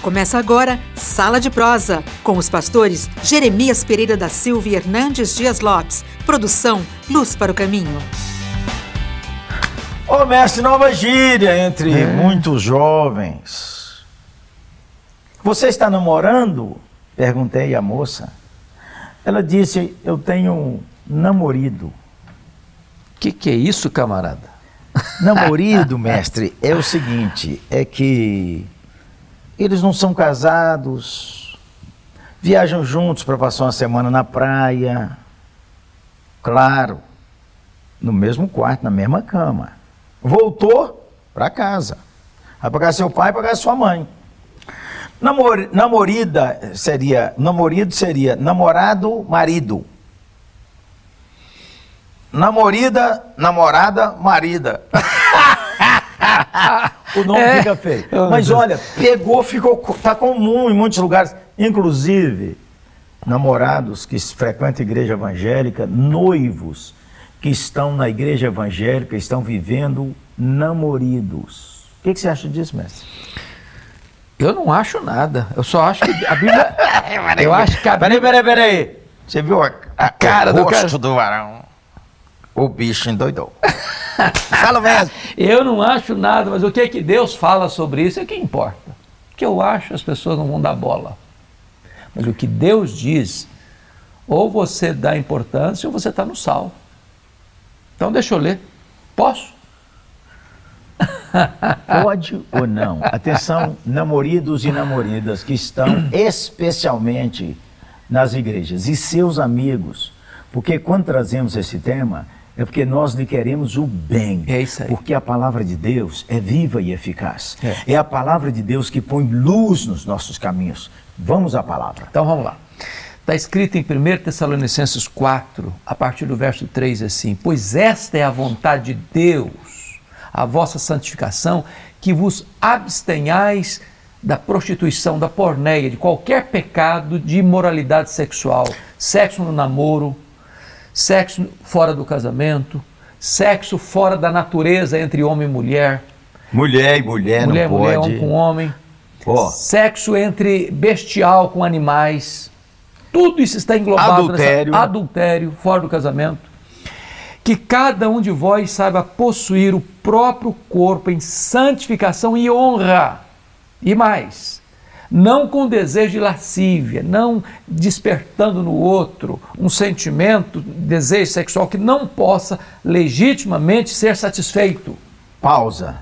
Começa agora Sala de Prosa, com os pastores Jeremias Pereira da Silva e Hernandes Dias Lopes. Produção Luz para o Caminho. Ô mestre, nova gíria entre muitos jovens. Você está namorando? Perguntei à moça. Ela disse, eu tenho um namorido. Que é isso, camarada? Namorido, mestre, é o seguinte, é que eles não são casados, viajam juntos para passar uma semana na praia, claro, no mesmo quarto, na mesma cama. Voltou para casa, vai pagar seu pai e pagar sua mãe. Namorido seria namorado, marido. Namorada, marida. O nome fica feio. Mas olha, pegou, tá comum em muitos lugares. Inclusive, namorados que frequentam a igreja evangélica, noivos que estão na igreja evangélica, estão vivendo namoridos. O que você acha disso, mestre? Eu não acho nada. Eu só acho que a Bíblia... eu acho que a Bíblia... Peraí. Você viu a cara do rosto do varão? O bicho endoidou. Fala mesmo. Eu não acho nada, mas o que é que Deus fala sobre isso é que importa. O que eu acho, as pessoas não vão dar bola. Mas o que Deus diz, ou você dá importância ou você está no sal. Então deixa eu ler. Posso? Pode ou não? Atenção, namoridos e namoridas que estão especialmente nas igrejas e seus amigos. Porque quando trazemos esse tema... é porque nós lhe queremos o bem. É isso aí. Porque a palavra de Deus é viva e eficaz. É a palavra de Deus que põe luz nos nossos caminhos. Vamos à palavra. Então vamos lá. Está escrito em 1 Tessalonicenses 4, a partir do verso 3, assim: pois esta é a vontade de Deus, a vossa santificação, que vos abstenhais da prostituição, da porneia, de qualquer pecado de imoralidade sexual, sexo no namoro, sexo fora do casamento, sexo fora da natureza entre homem e mulher. Mulher e mulher não pode. Mulher, homem com homem. Sexo entre bestial com animais. Tudo isso está englobado nessa adultério, fora do casamento. Que cada um de vós saiba possuir o próprio corpo em santificação e honra. E mais, não com desejo de lascívia, não despertando no outro um sentimento, desejo sexual que não possa legitimamente ser satisfeito. Pausa.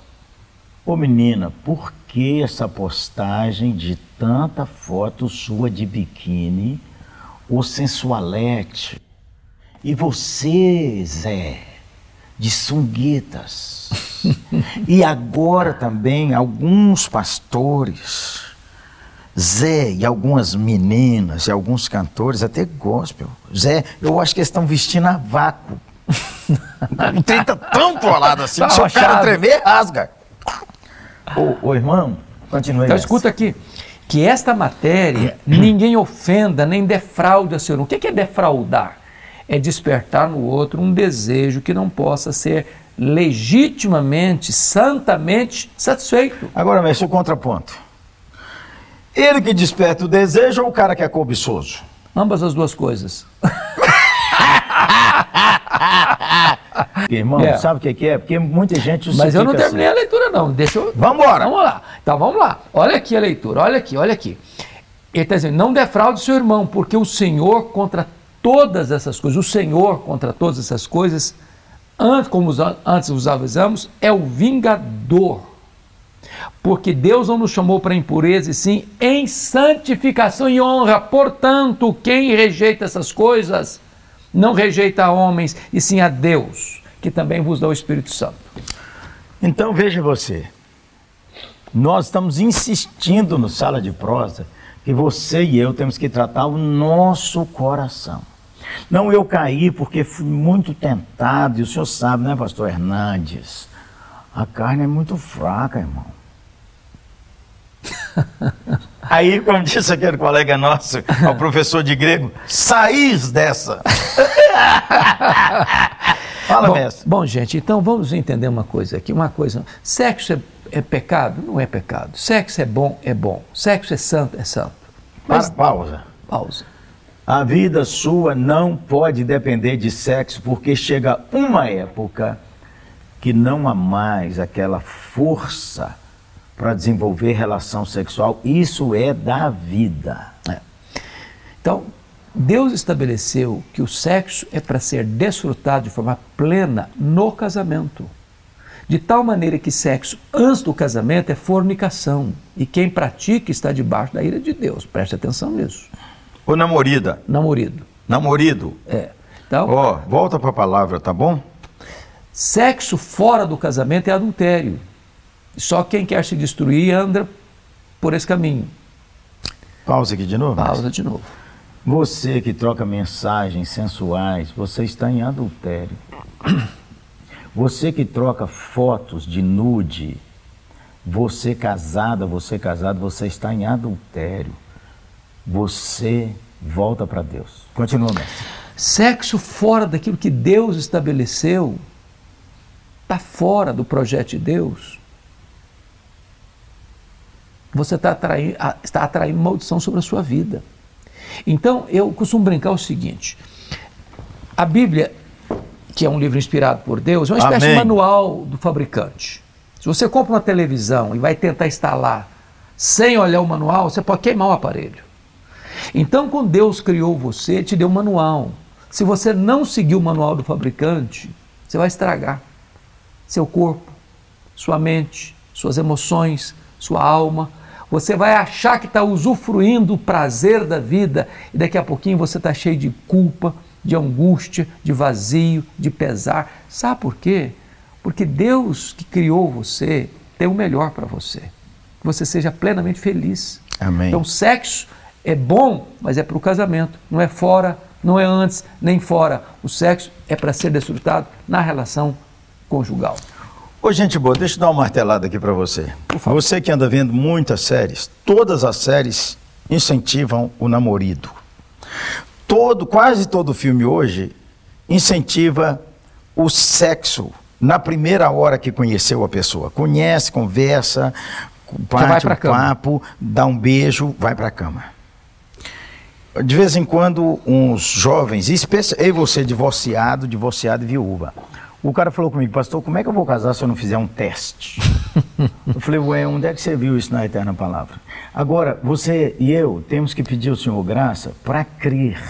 Ô menina, por que essa postagem de tanta foto sua de biquíni, ou sensualete? E você, Zé, de sunguetas? E agora também alguns pastores, Zé, e algumas meninas e alguns cantores, até gospel. Zé, eu acho que eles estão vestindo a vácuo. O trem tá tão colado assim, tá se o cara tremer, rasga. Ô irmão, continue. Então escuta aqui, que esta matéria ninguém ofenda nem defraude a seu. O que é defraudar? É despertar no outro um desejo que não possa ser legitimamente, santamente satisfeito. Agora, mestre, o contraponto. Ele que desperta o desejo ou o cara que é cobiçoso? Ambas as duas coisas. Irmão, sabe o que é? Porque muita gente... Mas eu não terminei a leitura não, deixa eu... Vamos lá. Então vamos lá. Olha aqui a leitura, olha aqui. Ele está dizendo, não defraude seu irmão, porque o Senhor contra todas essas coisas, como antes os avisamos, é o vingador. Porque Deus não nos chamou para impureza, e sim em santificação e honra. Portanto, quem rejeita essas coisas, não rejeita a homens, e sim a Deus, que também vos dá o Espírito Santo. Então veja você, nós estamos insistindo no Sala de Prosa, que você e eu temos que tratar o nosso coração. Não eu caí porque fui muito tentado, e o senhor sabe, né, pastor Hernandes? A carne é muito fraca, irmão. Aí, como disse aquele colega nosso, o professor de grego, saís dessa. Fala, mestre. Bom, gente, então vamos entender uma coisa aqui. Sexo é pecado? Não é pecado. Sexo é bom? É bom. Sexo é santo? É santo. Mas pausa. A vida sua não pode depender de sexo, porque chega uma época que não há mais aquela força para desenvolver relação sexual. Isso é da vida. Então, Deus estabeleceu que o sexo é para ser desfrutado de forma plena no casamento. De tal maneira que sexo antes do casamento é fornicação. E quem pratica está debaixo da ira de Deus. Preste atenção nisso. Ou namorida. Namorido. Então, volta para a palavra, tá bom? Sexo fora do casamento é adultério. Só quem quer se destruir anda por esse caminho. Pausa aqui de novo. Pausa de novo. Você que troca mensagens sensuais, você está em adultério. Você que troca fotos de nude, você casado, você está em adultério. Você volta para Deus. Continua, mestre. Sexo fora daquilo que Deus estabeleceu, está fora do projeto de Deus. Você está atraindo maldição sobre a sua vida. Então, eu costumo brincar o seguinte: a Bíblia, que é um livro inspirado por Deus, é uma espécie de manual do fabricante. Se você compra uma televisão e vai tentar instalar sem olhar o manual, você pode queimar o aparelho. Então, quando Deus criou você, te deu um manual. Se você não seguir o manual do fabricante, você vai estragar seu corpo, sua mente, suas emoções, sua alma. Você vai achar que está usufruindo o prazer da vida e daqui a pouquinho você está cheio de culpa, de angústia, de vazio, de pesar. Sabe por quê? Porque Deus que criou você tem o melhor para você. Que você seja plenamente feliz. Amém. Então, sexo é bom, mas é para o casamento. Não é fora, não é antes, nem fora. O sexo é para ser desfrutado na relação conjugal. Ô, gente boa, deixa eu dar uma martelada aqui para você. Você que anda vendo muitas séries, todas as séries incentivam o namorido. Quase todo filme hoje incentiva o sexo na primeira hora que conheceu a pessoa. Conhece, conversa, bate um papo, dá um beijo, vai para a cama. De vez em quando, uns jovens, e você divorciado e viúva, o cara falou comigo: pastor, como é que eu vou casar se eu não fizer um teste? Eu falei: ué, onde é que você viu isso na Eterna Palavra? Agora, você e eu temos que pedir ao Senhor graça para crer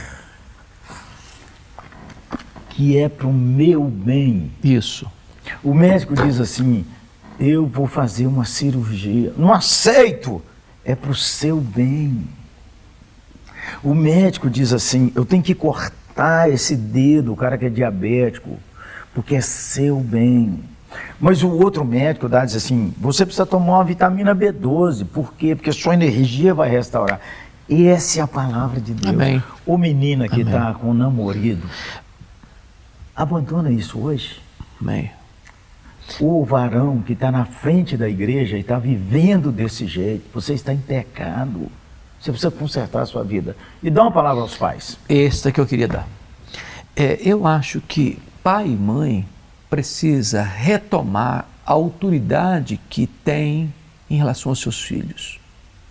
que é para o meu bem. Isso. O médico diz assim: eu vou fazer uma cirurgia. Não aceito! É para o seu bem. O médico diz assim: eu tenho que cortar esse dedo, o cara que é diabético, porque é seu bem. Mas o outro médico diz assim: você precisa tomar uma vitamina B12. Por quê? Porque sua energia vai restaurar. E essa é a palavra de Deus. Amém. O menino que está com o namorado, abandona isso hoje. Amém. O varão que está na frente da igreja e está vivendo desse jeito, você está em pecado. Você precisa consertar a sua vida. E dá uma palavra aos pais. Esta que eu queria dar. Eu acho que pai e mãe precisa retomar a autoridade que tem em relação aos seus filhos.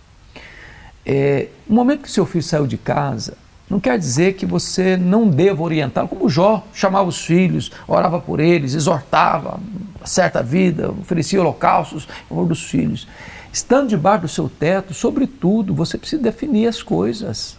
No momento que seu filho saiu de casa, não quer dizer que você não deva orientá-lo, como Jó chamava os filhos, orava por eles, exortava a certa vida, oferecia holocaustos em favor dos filhos. Estando debaixo do seu teto, sobretudo, você precisa definir as coisas.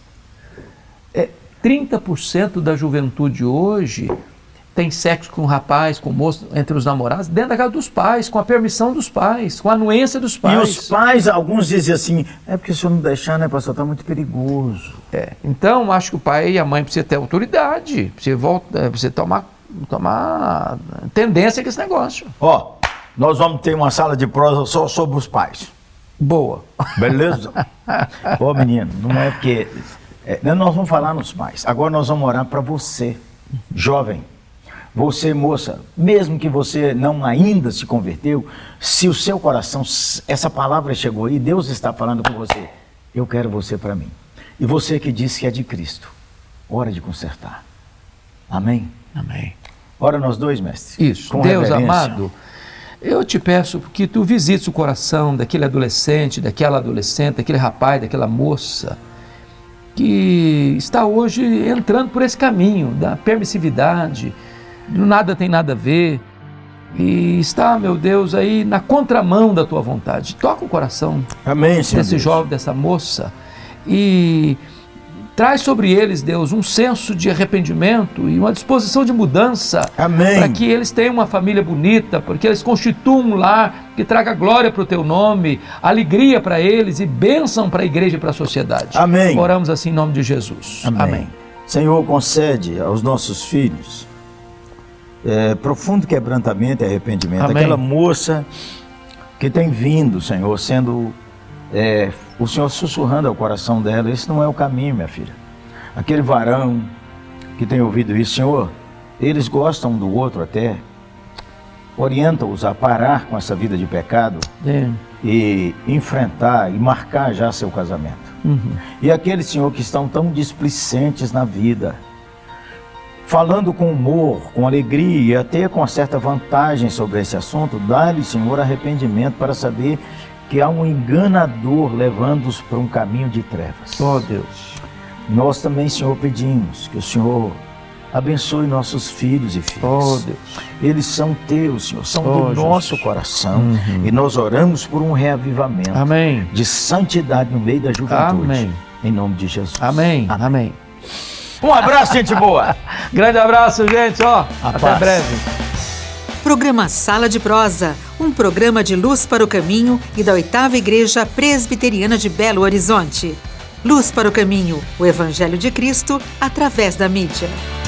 30% da juventude hoje tem sexo com um rapaz, com um moço, entre os namorados, dentro da casa dos pais, com a permissão dos pais, com a anuência dos pais. E os pais, alguns dizem assim: é porque se eu não deixar, né, pastor, está muito perigoso. Então, acho que o pai e a mãe precisam ter autoridade, precisa tomar tendência com esse negócio. Nós vamos ter uma sala de prosa só sobre os pais. Boa. Beleza? Menino, não é porque... nós vamos falar nos pais. Agora nós vamos orar para você, jovem. Você, moça, mesmo que você não ainda se converteu, se o seu coração, essa palavra chegou aí, Deus está falando com você: eu quero você para mim. E você que disse que é de Cristo, hora de consertar. Amém? Amém. Ora nós dois, mestre. Isso. Deus amado, Eu te peço que tu visites o coração daquele adolescente, daquele rapaz, daquela moça, que está hoje entrando por esse caminho da permissividade, do nada tem nada a ver, e está, meu Deus, aí na contramão da tua vontade. Toca o coração desse jovem, dessa moça, e traz sobre eles, Deus, um senso de arrependimento e uma disposição de mudança. Amém. Para que eles tenham uma família bonita, porque eles constituam um lar que traga glória para o teu nome, alegria para eles e bênção para a igreja e para a sociedade. Amém. Oramos assim em nome de Jesus. Amém. Amém. Senhor, concede aos nossos filhos profundo quebrantamento e arrependimento. Amém. Aquela moça que tem vindo, Senhor, sendo o Senhor sussurrando ao coração dela, esse não é o caminho, minha filha. Aquele varão que tem ouvido isso, Senhor, eles gostam um do outro até, orienta-os a parar com essa vida de pecado e enfrentar e marcar já seu casamento. E aqueles, Senhor, que estão tão displicentes na vida, falando com humor, com alegria e até com uma certa vantagem sobre esse assunto, dá-lhe, Senhor, arrependimento para saber que há um enganador levando-os para um caminho de trevas. Oh, Deus. Nós também, Senhor, pedimos que o Senhor abençoe nossos filhos e filhas. Oh, Deus. Eles são teus, Senhor, são do nosso coração. E nós oramos por um reavivamento. Amém. De santidade no meio da juventude. Amém. Em nome de Jesus. Amém. Amém. Um abraço, gente boa. Grande abraço, gente. Até breve. Programa Sala de Prosa, um programa de Luz para o Caminho e da 8ª Igreja Presbiteriana de Belo Horizonte. Luz para o Caminho, o Evangelho de Cristo através da mídia.